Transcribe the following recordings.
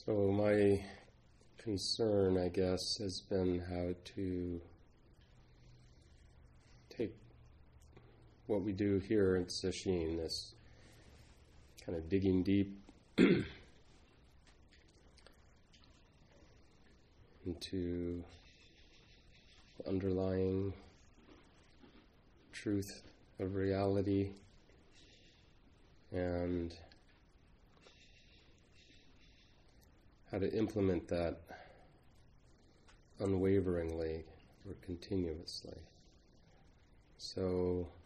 So my concern, I guess, has been how to take what we do here in Sesshin, this kind of digging deep into the underlying truth of reality, and how to implement that unwaveringly or continuously. So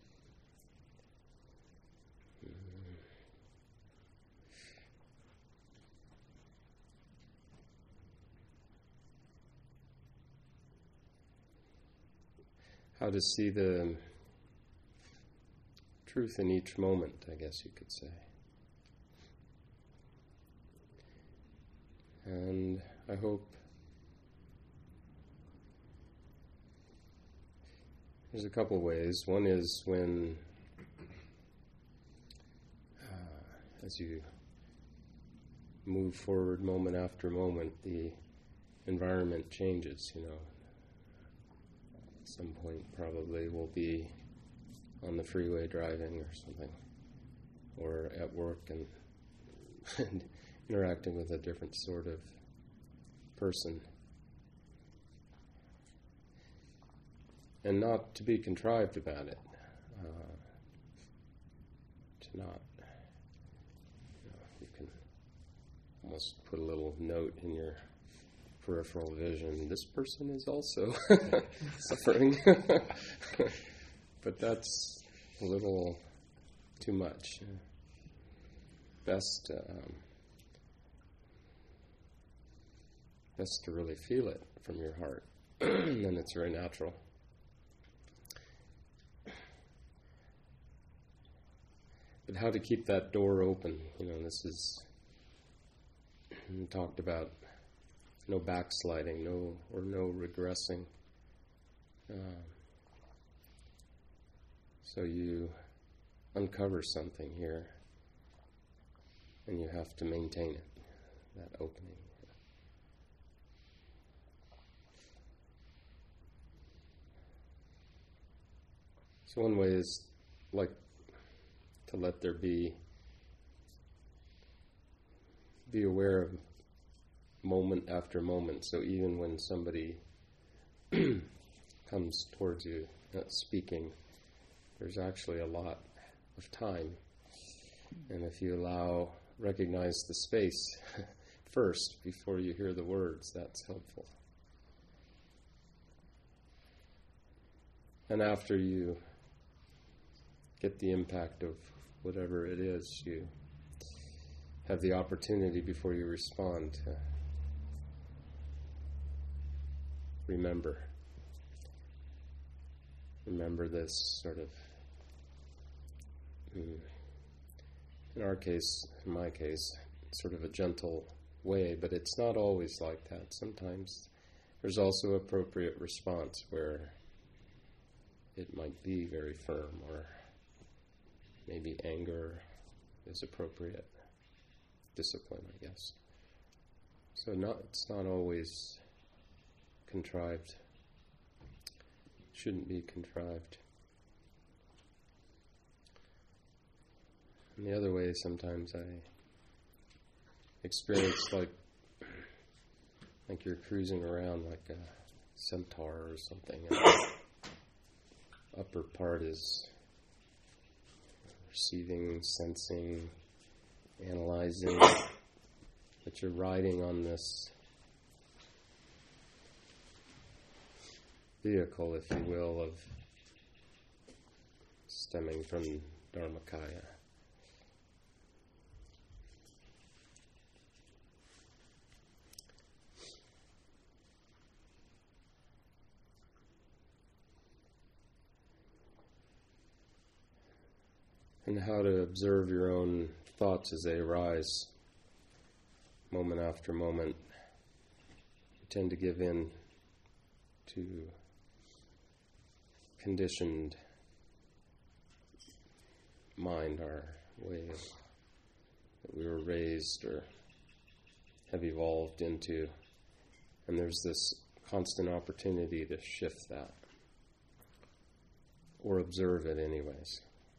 how to see the truth in each moment, I guess you could say. And I hope there's a couple ways. One is when, as you move forward moment after moment, the environment changes, At some point probably we'll be on the freeway driving or something, or at work and interacting with a different sort of person. And not to be contrived about it. To not, you can almost put a little note in your peripheral vision. This person is also suffering. But that's a little too much. Best to really feel it from your heart. Then it's very natural. But how to keep that door open, this is talked about. No backsliding, no regressing. So you uncover something here, and you have to maintain it, that opening. So one way is like to let there be aware of moment after moment. So even when somebody comes towards you, not speaking, there's actually a lot of time. And if you recognize the space first before you hear the words, that's helpful. And after you get the impact of whatever it is, you have the opportunity before you respond to remember this sort of, in our case, in my case, sort of a gentle way, but it's not always like that. Sometimes there's also appropriate response where it might be very firm, or maybe anger is appropriate. Discipline, I guess. So it's not always contrived. Shouldn't be contrived. And the other way, sometimes I experience like you're cruising around like a centaur or something, and the upper part is receiving, sensing, analyzing, but you're riding on this vehicle, if you will, of stemming from Dharmakaya. And how to observe your own thoughts as they arise, moment after moment. You tend to give in to conditioned mind, our way that we were raised or have evolved into, and there's this constant opportunity to shift that, or observe it anyways.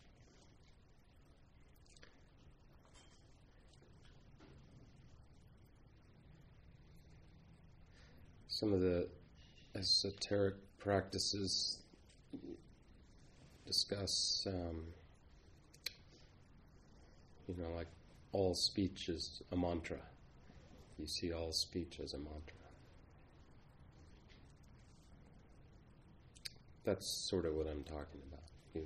Some of the esoteric practices discuss, like all speech is a mantra. You see all speech as a mantra. That's sort of what I'm talking about.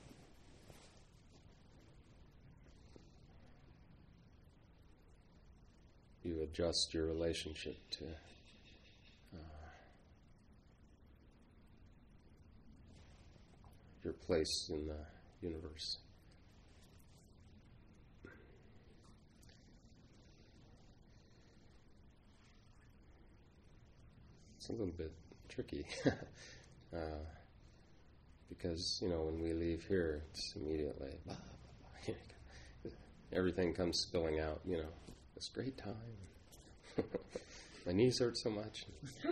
You adjust your relationship to your place in the universe. It's a little bit tricky because, when we leave here, it's immediately blah, blah, blah. Everything comes spilling out, this great time. My knees hurt so much.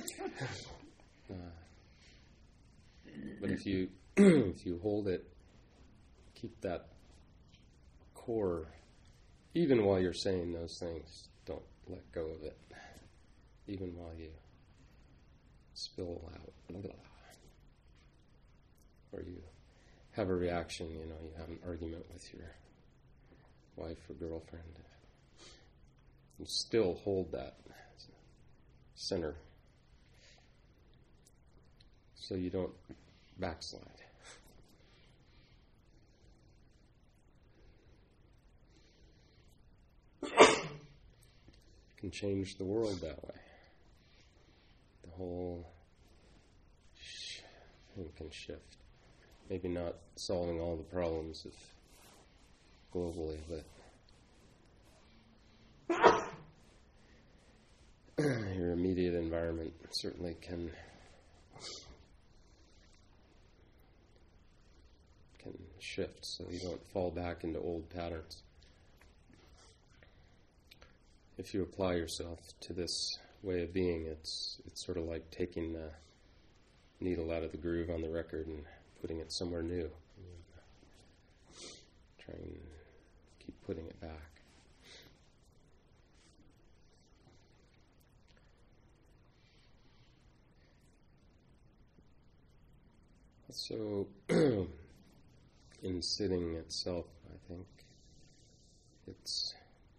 But if you hold it, keep that core, even while you're saying those things, don't let go of it. Even while you spill out, blah, blah, or you have a reaction, you have an argument with your wife or girlfriend. You still hold that center so you don't backslide. Can change the world that way. The whole thing can shift. Maybe not solving all the problems globally, but your immediate environment certainly can shift so you don't fall back into old patterns. If you apply yourself to this way of being, it's sort of like taking the needle out of the groove on the record and putting it somewhere new. Try and keep putting it back. So, in sitting itself, I think it's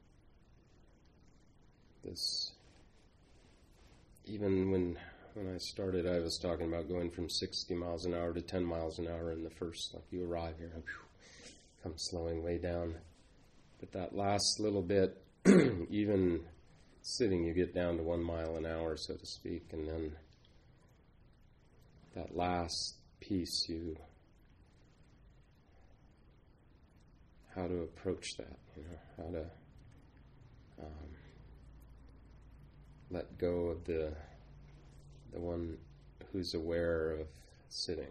this. Even when I started, I was talking about going from 60 miles an hour to 10 miles an hour in the first, like you arrive here, come slowing way down. But that last little bit, even sitting, you get down to 1 mile an hour, so to speak, and then that last piece, how to approach that, how to let go of the one who's aware of sitting.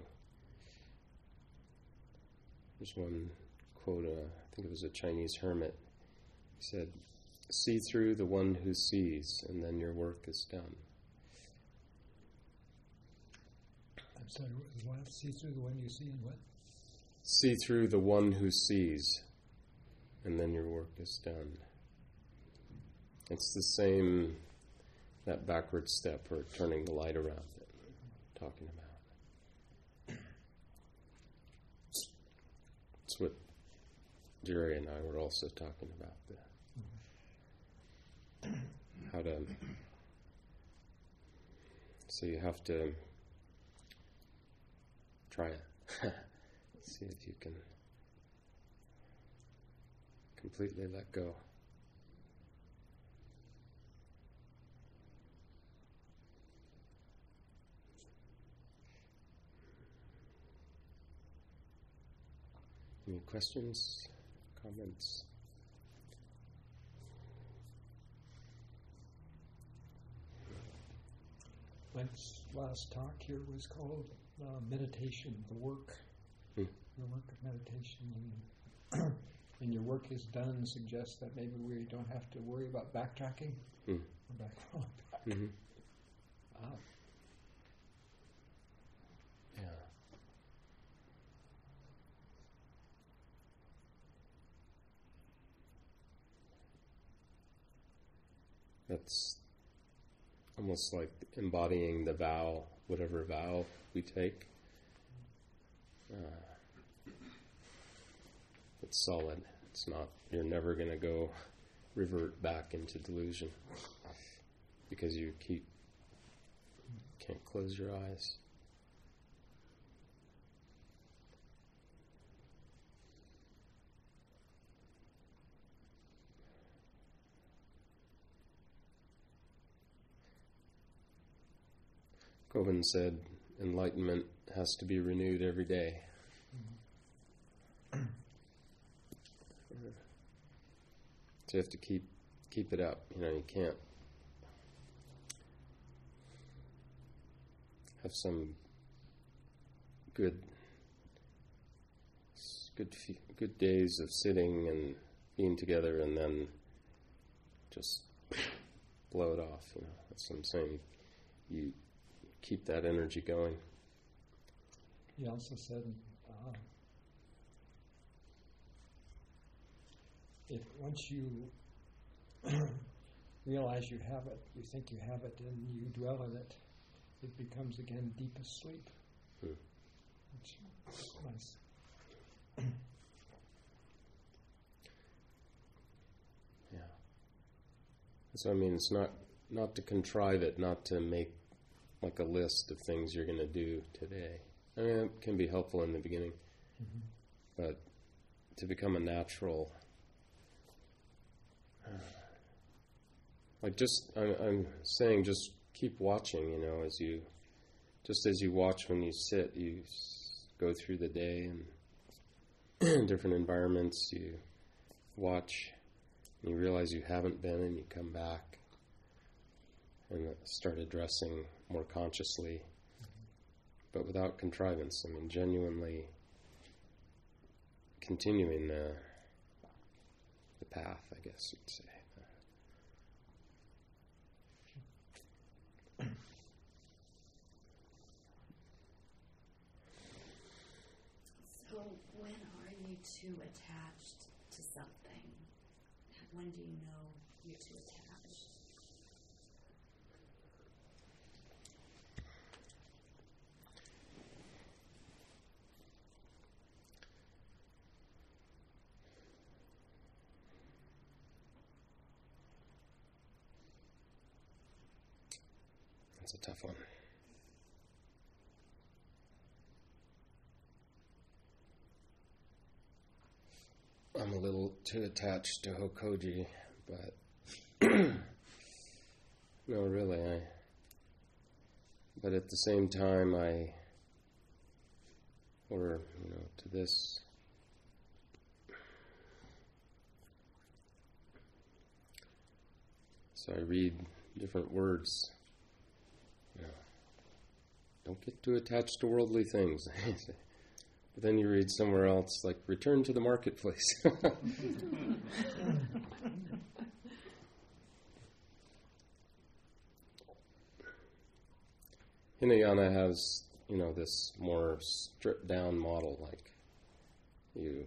There's one quote, I think it was a Chinese hermit. He said, "See through the one who sees, and then your work is done." I'm sorry, what? See through the one you see and what? See through the one who sees, and then your work is done. It's the same, that backward step, or turning the light around that we're talking about. It's what Jerry and I were also talking about, how to, so you have to try it. See if you can completely let go. Any questions, comments? Mike's last talk here was called meditation, the work of meditation. And and your work is done suggests that maybe we don't have to worry about backtracking. Mm. We're back on back. Mm-hmm. Wow. Yeah. That's almost like embodying the vow, whatever vow we take. It's solid. It's not, you're never going to go revert back into delusion because you can't close your eyes. Govind said enlightenment has to be renewed every day. So you have to keep it up. You can't have some good days of sitting and being together and then just blow it off. That's what I'm saying. You keep that energy going. He also said, if once you realize you have it, you think you have it, and you dwell in it, it becomes again deepest sleep. Which is nice. Yeah. So it's not to contrive it, not to make like a list of things you're going to do today. It can be helpful in the beginning, but to become a natural, I'm saying just keep watching, as you watch when you sit, you go through the day and different environments, you watch and you realize you haven't been and you come back and start addressing more consciously, but without contrivance. Genuinely continuing the path, I guess you'd say. So when are you too attached to something? When do you know you're too attached? That's a tough one. I'm a little too attached to Hokoji, but no, really, but at the same time, to this, so I read different words. Don't get too attached to worldly things. But then you read somewhere else, like, return to the marketplace. Hinayana has, this more stripped down model, like you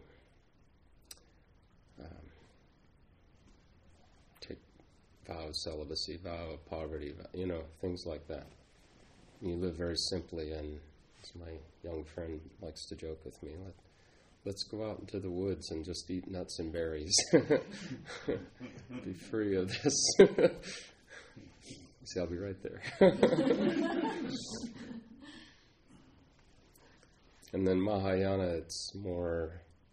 take vow of celibacy, vow of poverty, things like that. You live very simply, and as my young friend likes to joke with me, let's go out into the woods and just eat nuts and berries. Be free of this. See, I'll be right there. And then Mahayana, it's more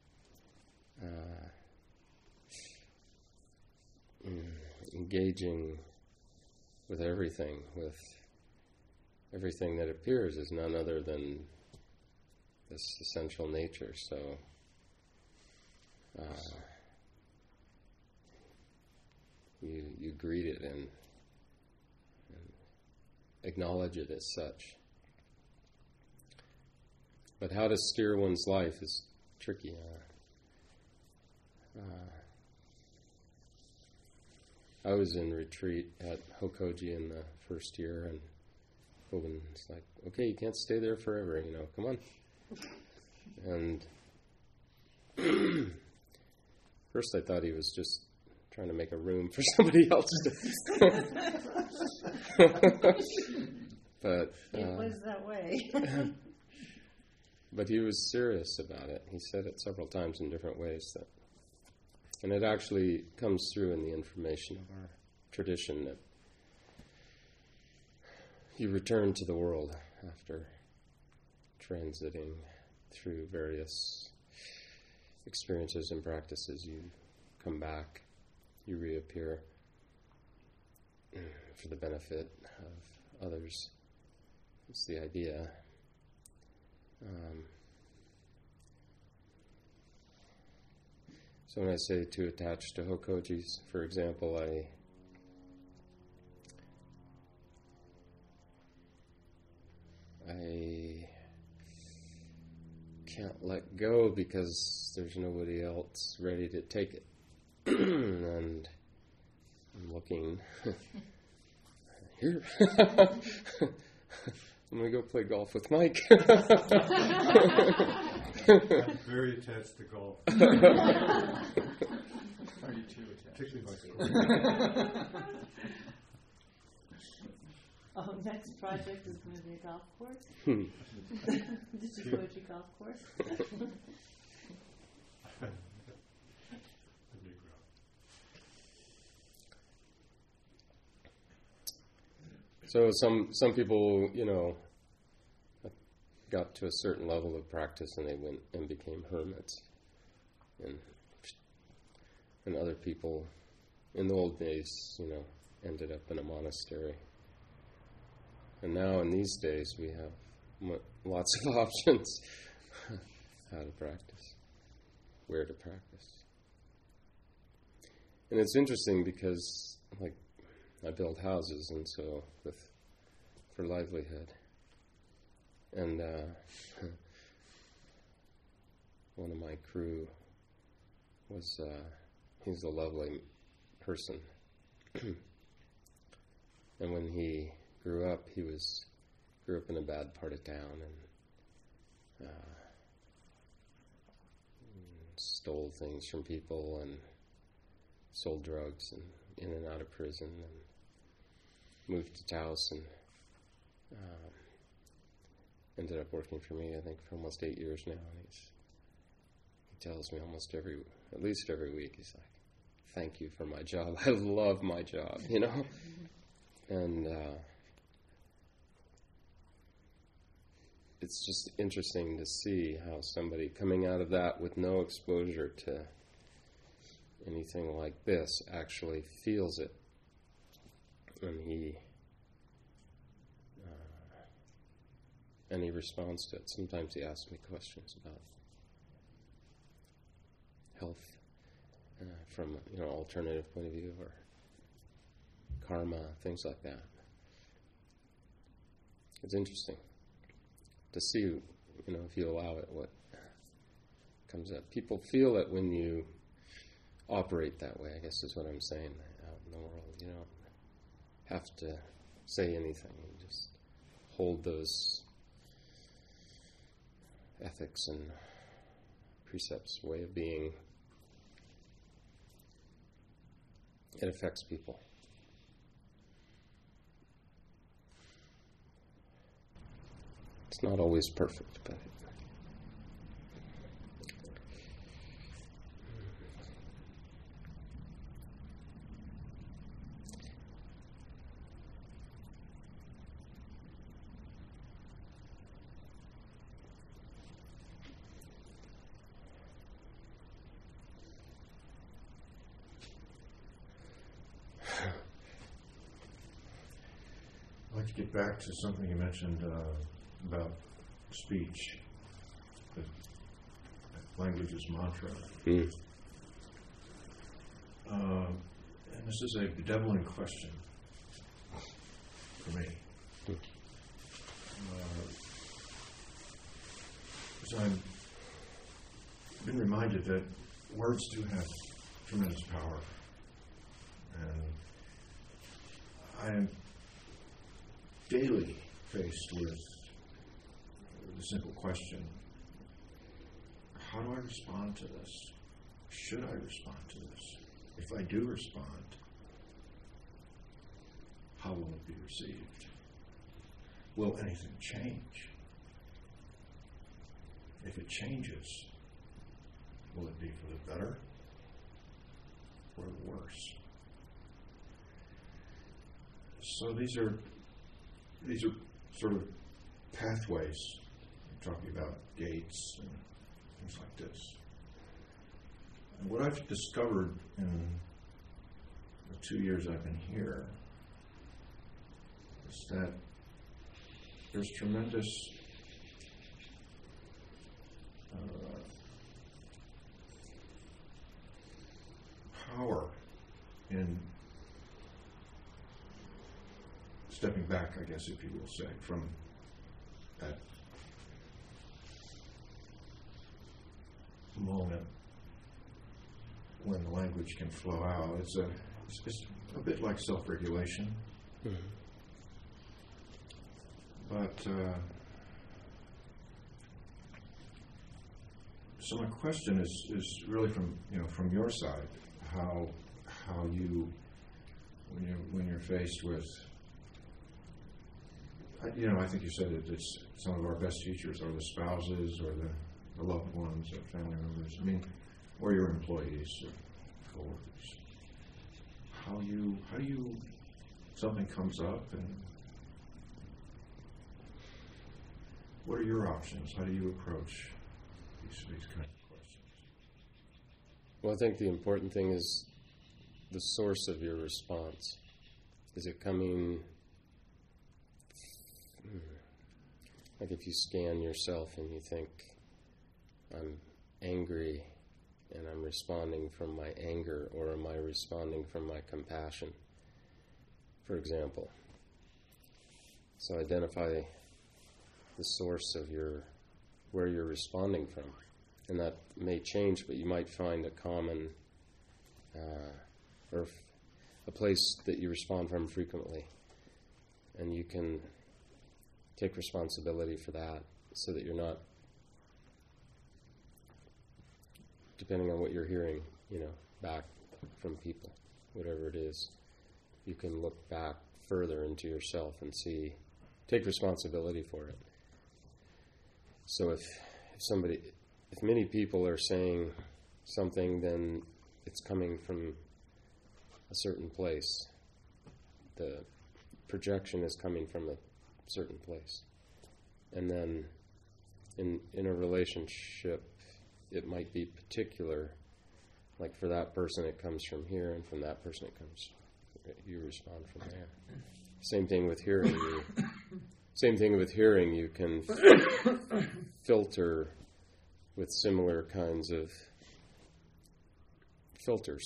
engaging with everything, everything that appears is none other than this essential nature. So you greet it and acknowledge it as such. But how to steer one's life is tricky. I was in retreat at Hokoji in the first year, and Hogan's like, okay, you can't stay there forever, come on. And first I thought he was just trying to make a room for somebody else to... But it was that way. But he was serious about it. He said it several times in different ways. And it actually comes through in the information of our tradition that you return to the world after transiting through various experiences and practices. You come back, you reappear for the benefit of others. It's the idea. So when I say to attach to Hokojis, for example, I can't let go because there's nobody else ready to take it. And I'm looking here. I'm going to go play golf with Mike. I'm very attached to golf. 32 attached. Particularly my Next project is going to be a golf course. This is Koji golf course. So some people, got to a certain level of practice and they went and became hermits. And other people in the old days, ended up in a monastery. And now in these days we have lots of options how to practice, where to practice. And it's interesting because, I build houses, and so for livelihood. And one of my crew was, he's a lovely person. And when he grew up, grew up in a bad part of town and stole things from people and sold drugs and in and out of prison and moved to Taos and ended up working for me, I think, for almost 8 years now. And he tells me at least every week, he's like, thank you for my job. I love my job, And it's just interesting to see how somebody coming out of that with no exposure to anything like this actually feels it. And he responds to it. Sometimes he asks me questions about health from an alternative point of view, or karma, things like that. It's interesting to see, if you allow it, what comes up. People feel it when you operate that way, I guess is what I'm saying, out in the world. You don't have to say anything. You just hold those ethics and precepts, way of being. It affects people. It's not always perfect, but I'd like to get back to something you mentioned about speech, that language is mantra. And this is a bedeviling question for me. Because I've been reminded that words do have tremendous power. And I am daily faced with the simple question, how do I respond to this? Should I respond to this? If I do respond, how will it be received? Will anything change? If it changes, will it be for the better or the worse? So these are sort of pathways. I'm talking about gates and things like this. And what I've discovered in the 2 years I've been here is that there's tremendous power in stepping back, I guess, if you will say, from that moment when the language can flow out. It's a bit like self-regulation. Mm-hmm. But so my question is really from your side, how you when you're faced with, I think you said it's some of our best teachers are the spouses or the loved ones or family members. I mean, or your employees or coworkers. How do you something comes up, and what are your options? How do you approach these kind of questions? Well, I think the important thing is the source of your response. Is it coming, like if you scan yourself and you think, I'm angry and I'm responding from my anger, or am I responding from my compassion, for example? So identify the source of where you're responding from. And that may change, but you might find a common or a place that you respond from frequently. And you can take responsibility for that so that you're not, depending on what you're hearing, back from people, whatever it is, you can look back further into yourself and take responsibility for it. So if many people are saying something, then it's coming from a certain place. The projection is coming from a certain place. And then in a relationship, it might be particular. Like for that person, it comes from here, and from that person, you respond from there. Same thing with hearing. You can filter with similar kinds of filters.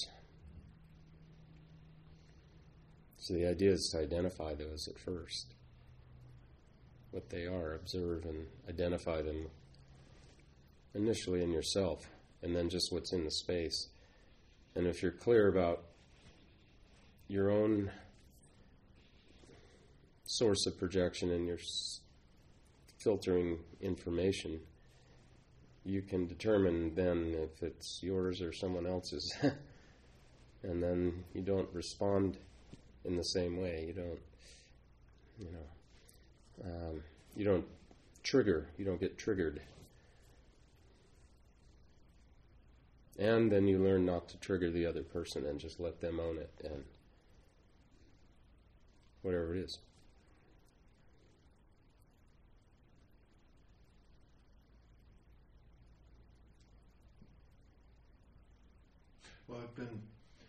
So the idea is to identify those at first. What they are, observe and identify them initially in yourself, and then just what's in the space. And if you're clear about your own source of projection and your filtering information, you can determine then if it's yours or someone else's. And then you don't respond in the same way. You don't trigger. You don't get triggered. And then you learn not to trigger the other person and just let them own it, and whatever it is. Well, I've been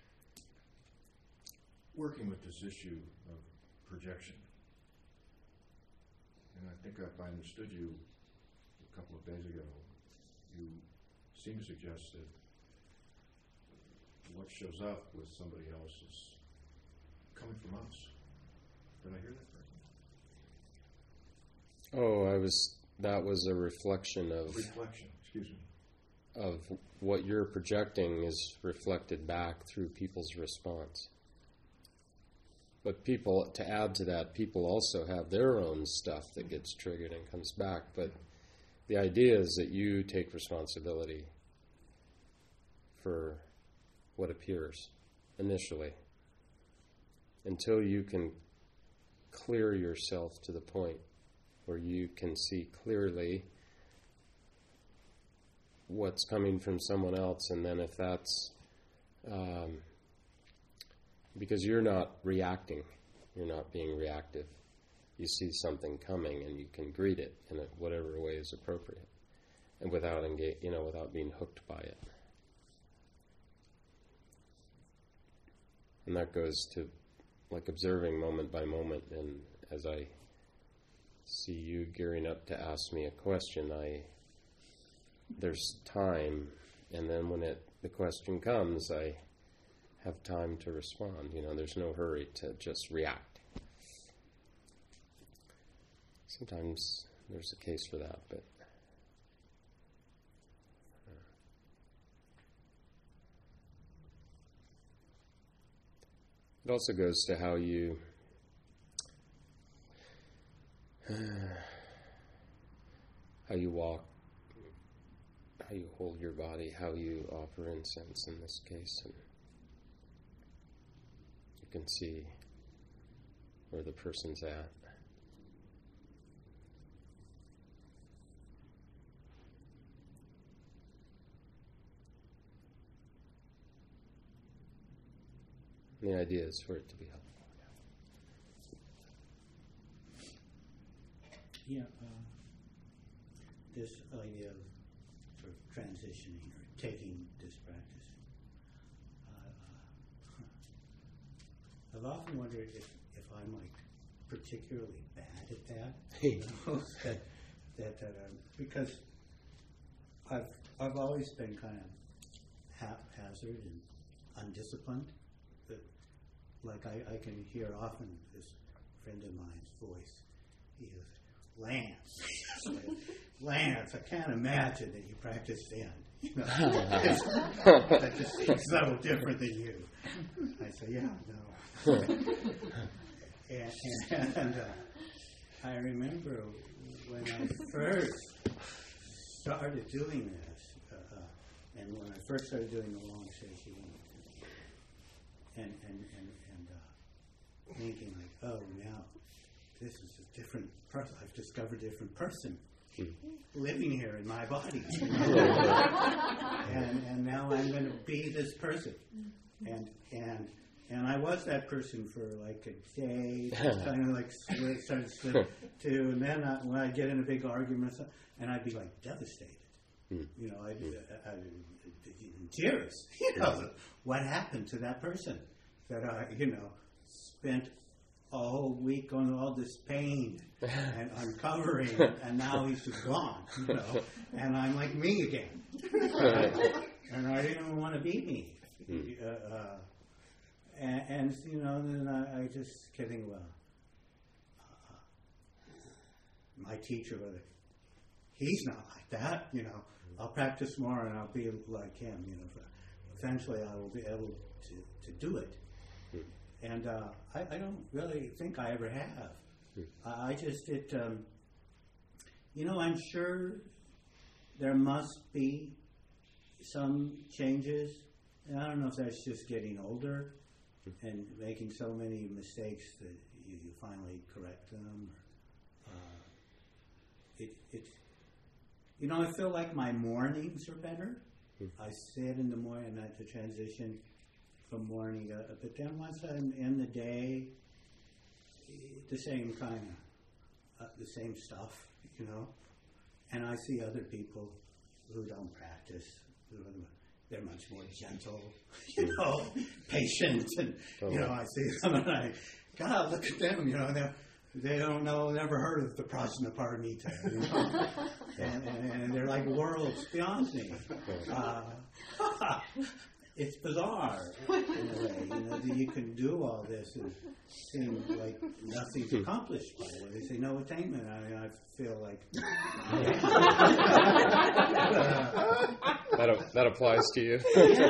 working with this issue of projection. And I think if I understood you a couple of days ago, you seem to suggest that what shows up with somebody else is coming from us. Did I hear that correctly? That was a reflection of... Reflection, excuse me. of what you're projecting is reflected back through people's response. But people, to add to that, people also have their own stuff that gets triggered and comes back. But the idea is that you take responsibility for what appears initially, until you can clear yourself to the point where you can see clearly what's coming from someone else. And then if that's because you're not reacting, you're not being reactive, you see something coming and you can greet it in whatever way is appropriate, and without without being hooked by it. And that goes to like observing moment by moment. And as I see you gearing up to ask me a question, there's time, and then when the question comes, I have time to respond. There's no hurry to just react. Sometimes there's a case for that, but it also goes to how you walk, how you hold your body, how you offer incense in this case, and you can see where the person's at. And the idea is for it to be helpful. Yeah, this idea of sort of transitioning or taking this practice. I've often wondered if I'm like particularly bad at that. Because I've always been kind of haphazard and undisciplined. Like I can hear often this friend of mine's voice. He goes, Lance, I can't imagine that you practice Zen. That just seems so different than you. I say, yeah, no. and I remember when I first started doing this, and when I first started doing the long session, and thinking like, oh, now this is a different person. I've discovered a different person living here in my body. and now I'm going to be this person. And I was that person for like a day, kind of like started to slip to, and then when I get in a big argument, and I'd be like devastated. I'd be in tears. What happened to that person that I, spent a whole week on all this pain and uncovering, and now he's just gone, and I'm like me again. And I didn't even want to be me. Then I just kidding, my teacher, he's not like that, I'll practice more and I'll be like him, eventually I will be able to do it. And I don't really think I ever have. I just, I'm sure there must be some changes. And I don't know if that's just getting older and making so many mistakes that you finally correct them. I feel like my mornings are better. I sit in the morning at the transition from morning, but then once I'm in the day, the same kind of, the same stuff, and I see other people who don't practice, they're much more gentle, patient, and, I see them and God, look at them, they don't know, never heard of the Prajnaparamita, and they're like worlds beyond me. It's bizarre in a way, that you can do all this and seem like nothing's accomplished by it. They say no attainment. I mean, I feel like that applies to you.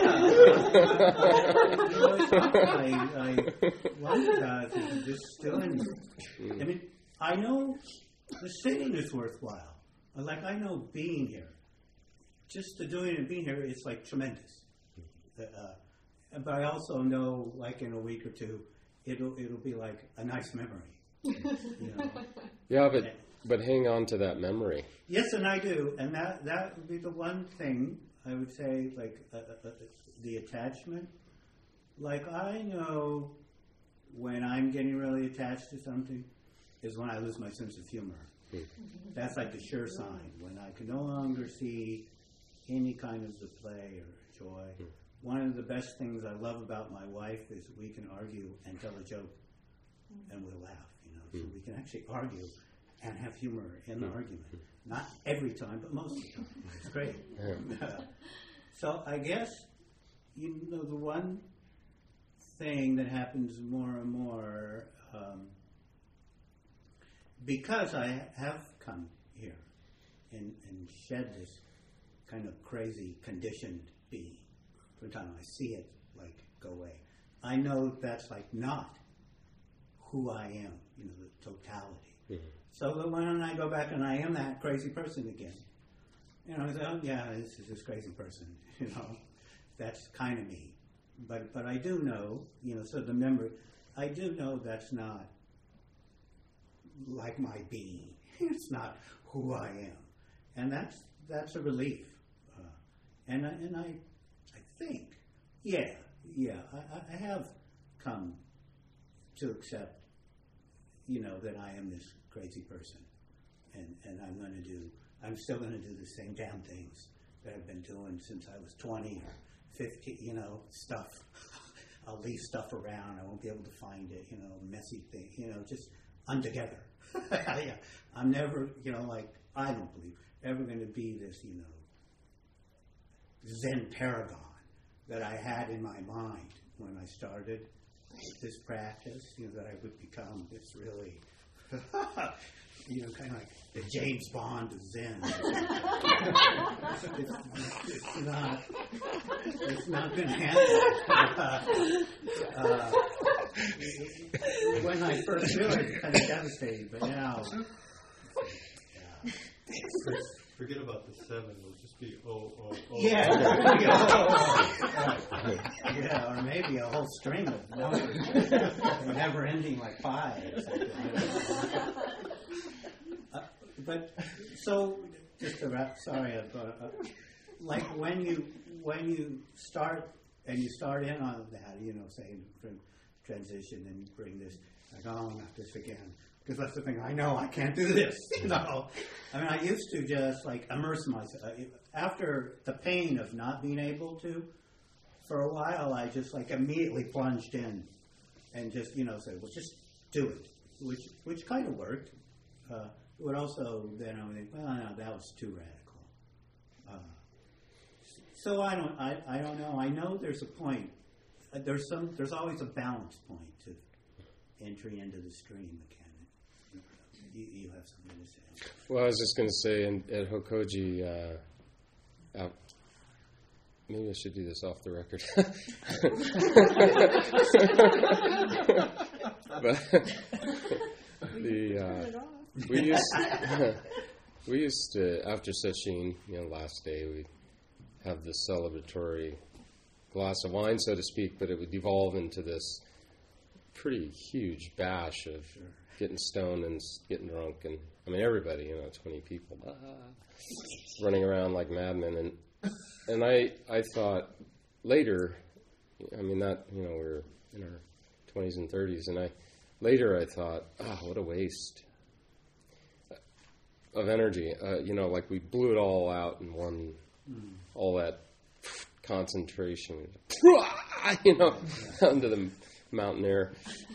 I wonder about it. Just doing. I mean, I know the sitting is worthwhile. Like I know being here, just the doing and being here is like tremendous. But I also know, like in a week or two, it'll be like a nice memory. You know? Yeah, but hang on to that memory. Yes, and I do, and that would be the one thing I would say, like the attachment. Like I know when I'm getting really attached to something is when I lose my sense of humor. That's like the sure sign when I can no longer see any kind of the play or joy. One of the best things I love about my wife is we can argue and tell a joke, and we'll laugh. You know, so we can actually argue and have humor in the argument. Not every time, but most of the time. It's great. So I guess the one thing that happens more and more. Because I have come here and shed this kind of crazy conditioned being, every time I see it, like, go away. I know that's, like, not who I am, the totality. Mm-hmm. So why don't I go back and I am that crazy person again? I say, oh, yeah, this is this crazy person, That's kind of me. But I do know, so the memory, I do know that's not like my being. It's not who I am, and that's a relief. And I think, I have come to accept, that I am this crazy person, and I'm still going to do the same damn things that I've been doing since I was 20 or 50. Stuff. I'll leave stuff around. I won't be able to find it. Messy thing. Just untogether. Yeah. I'm never, I don't believe, ever going to be this, Zen paragon that I had in my mind when I started this practice, that I would become this really, kind of like the James Bond of Zen. It's not going to happen. When I first knew it, it kind of devastated, but now, Forget about the 7. It'll just be O. Yeah, or maybe a whole string of numbers, never ending like 5. Or something. But so, just to wrap. Sorry, I've got. Like when you start and you start in on that, say from transition and bring this, like, oh, not this again. Because that's the thing, I know I can't do this, I mean, I used to just, immerse myself. After the pain of not being able to, for a while, I just, immediately plunged in and just, said, well, just do it, which kind of worked. But also, then I would think, well, no, that was too radical. So I don't know. I know there's a point. There's always a balance point to entry into the stream again. You have something to say. Well, I was just going to say, at Hokoji, maybe I should do this off the record. But we used to, after sesshin, last day, we'd have this celebratory glass of wine, so to speak, but it would devolve into this pretty huge bash of getting stoned and getting drunk, and I mean everybody, 20 people running around like madmen, and I thought later, I mean that we're in our 20s and 30s, and I thought, what a waste of energy, like we blew it all out in one, all that concentration, under the mountain air,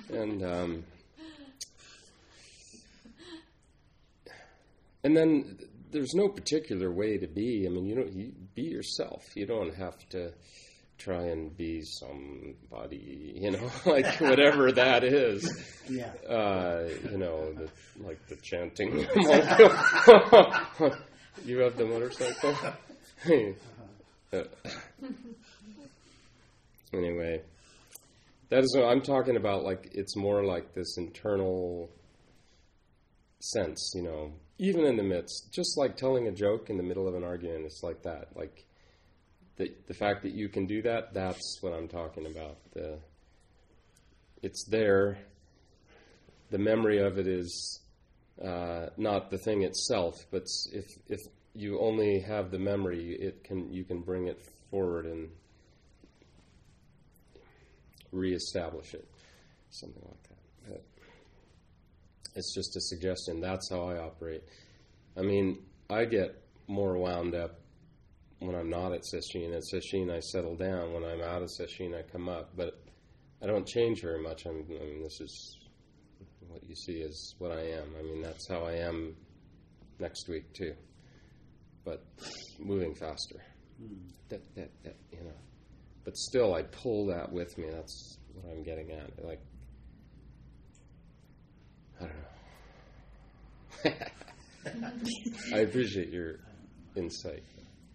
and then there's no particular way to be. I mean, you be yourself. You don't have to try and be somebody, like whatever that is. Yeah. Like the chanting. You have the motorcycle? Anyway, that is what I'm talking about. Like, it's more like this internal sense, even in the midst, just like telling a joke in the middle of an argument. It's like that. Like, the fact that you can do that, that's what I'm talking about. It's there. The memory of it is not the thing itself, but if you only have the memory, you can bring it forward and reestablish it, something like that. But it's just a suggestion. That's how I operate. I mean, I get more wound up when I'm not at Sesshin. At Sesshin, I settle down. When I'm out of Sesshin, I come up. But I don't change very much. I mean, this is what you see is what I am. I mean, that's how I am next week too. But moving faster. But still, I pull that with me. That's what I'm getting at. Like, I don't know. I appreciate your insight.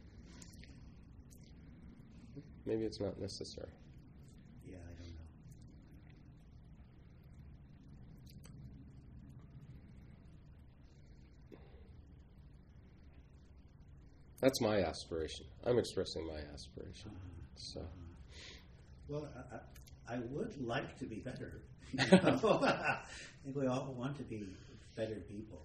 Maybe it's not necessary. Yeah, I don't know. That's my aspiration. I'm expressing my aspiration. So. Well, I would like to be better. I think we all want to be better people.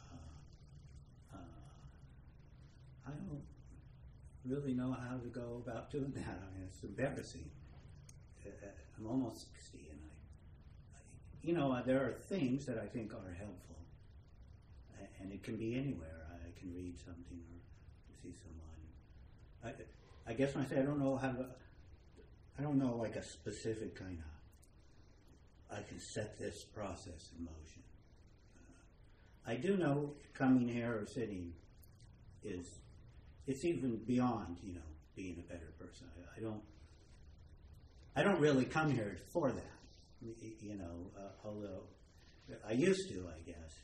I don't really know how to go about doing that. I mean, it's embarrassing. I'm almost 60, and there are things that I think are helpful, and it can be anywhere. I can read something or see someone. I guess when I say I don't know like a specific kind of, I can set this process in motion. I do know coming here or sitting it's even beyond, being a better person. I don't really come here for that, although I used to, I guess.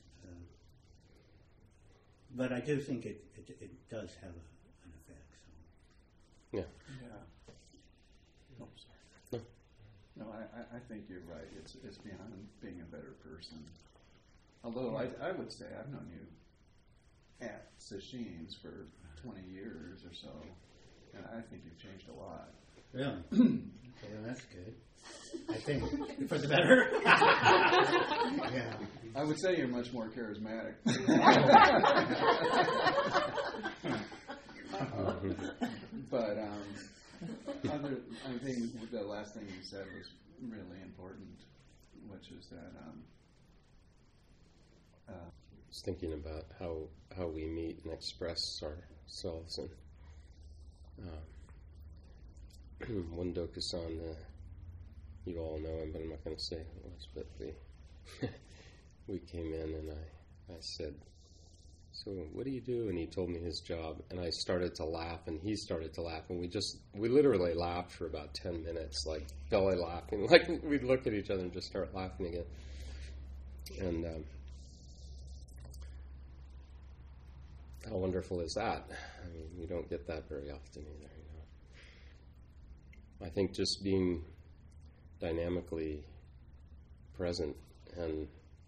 But I do think it does have an effect. So. Yeah. Oh, sorry. No, I think you're right. It's beyond being a better person. Although I would say I've known you at Sesshin's for 20 years or so, and I think you've changed a lot. Really? Well, that's good. I think for the better. Yeah. I would say you're much more charismatic. But I think the last thing you said was really important, which is that I was thinking about how we meet and express ourselves, and one Dokusan, you all know him, but I'm not going to say who it was, but we came in and I said, "So what do you do?" And he told me his job, and I started to laugh, and he started to laugh, and we literally laughed for about 10 minutes, like belly laughing, like we'd look at each other and just start laughing again. And how wonderful is that? I mean, you don't get that very often either, I think just being dynamically present and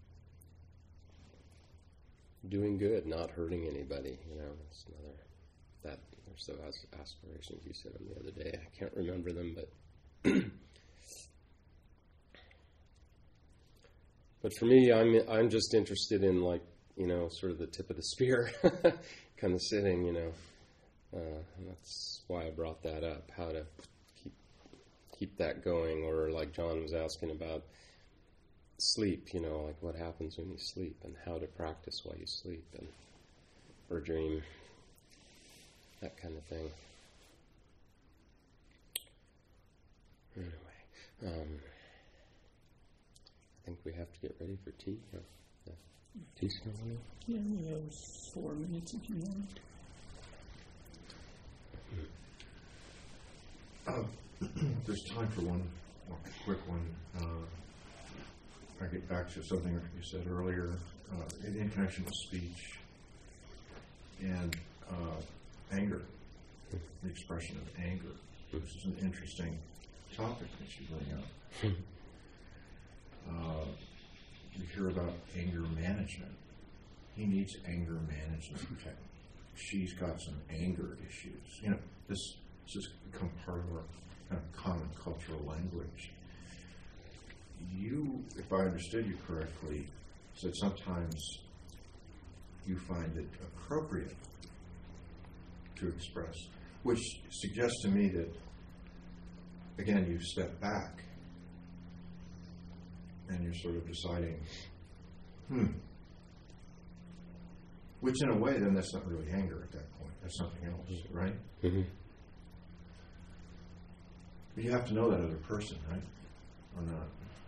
doing good, not hurting anybody, it's there's those aspirations you said them the other day. I can't remember them, but for me, I'm just interested in, like, sort of the tip of the spear kind of sitting, and that's why I brought that up, how to keep that going, or like John was asking about sleep, like what happens when you sleep and how to practice while you sleep or dream, that kind of thing. Anyway, I think we have to get ready for tea. Tea's coming in? Yeah, we have 4 minutes if you want. there's time for one quick one. I get back to something you said earlier in connection with speech and anger, the expression of anger. This is an interesting topic that you bring up. You hear about anger management. He needs anger management. She's got some anger issues. This has become part of our kind of common cultural language. You, if I understood you correctly, said sometimes you find it appropriate to express, which suggests to me that, again, you step back and you're sort of deciding, which in a way, then that's not really anger at that point. That's something else, right? Mm-hmm. But you have to know that other person, right? Or not?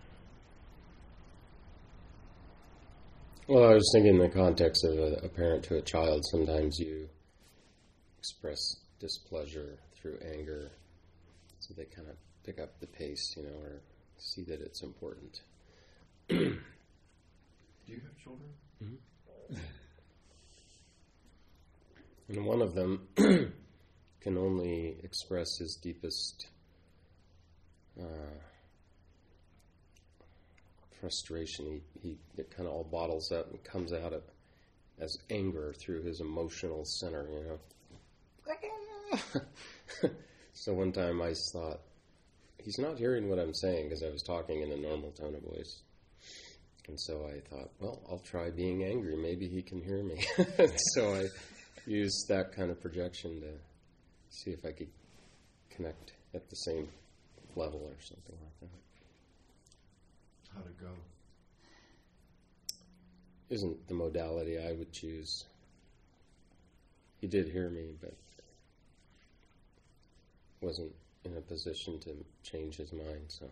Well, I was thinking in the context of a parent to a child, sometimes you express displeasure through anger, so they kind of pick up the pace, or see that it's important. Do you have children? Mm-hmm. And one of them can only express his deepest frustration. It kind of all bottles up and comes out as anger through his emotional center, So one time I thought, he's not hearing what I'm saying, because I was talking in a normal tone of voice. And so I thought, well, I'll try being angry. Maybe he can hear me. So I used that kind of projection to see if I could connect at the same level or something like that. How'd it go? Isn't the modality I would choose. He did hear me, but wasn't in a position to change his mind, so.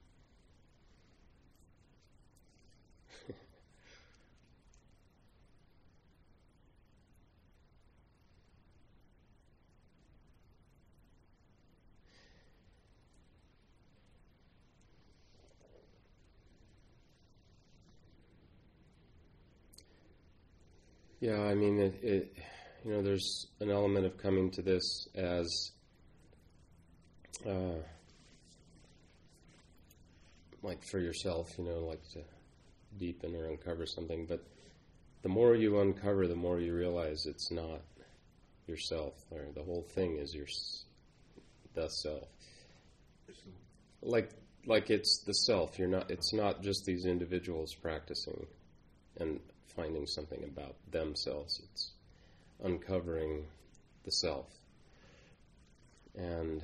Yeah, I mean, there's an element of coming to this as like for yourself, like to deepen or uncover something. But the more you uncover, the more you realize it's not yourself, or the whole thing is the self. Like it's the self. It's not just these individuals practicing and finding something about themselves. It's uncovering the self. And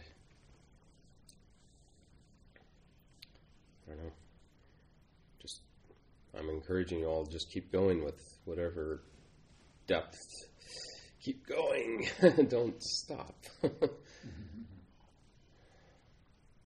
I don't know, I'm encouraging you all to just keep going with whatever depth. Keep going. Don't stop.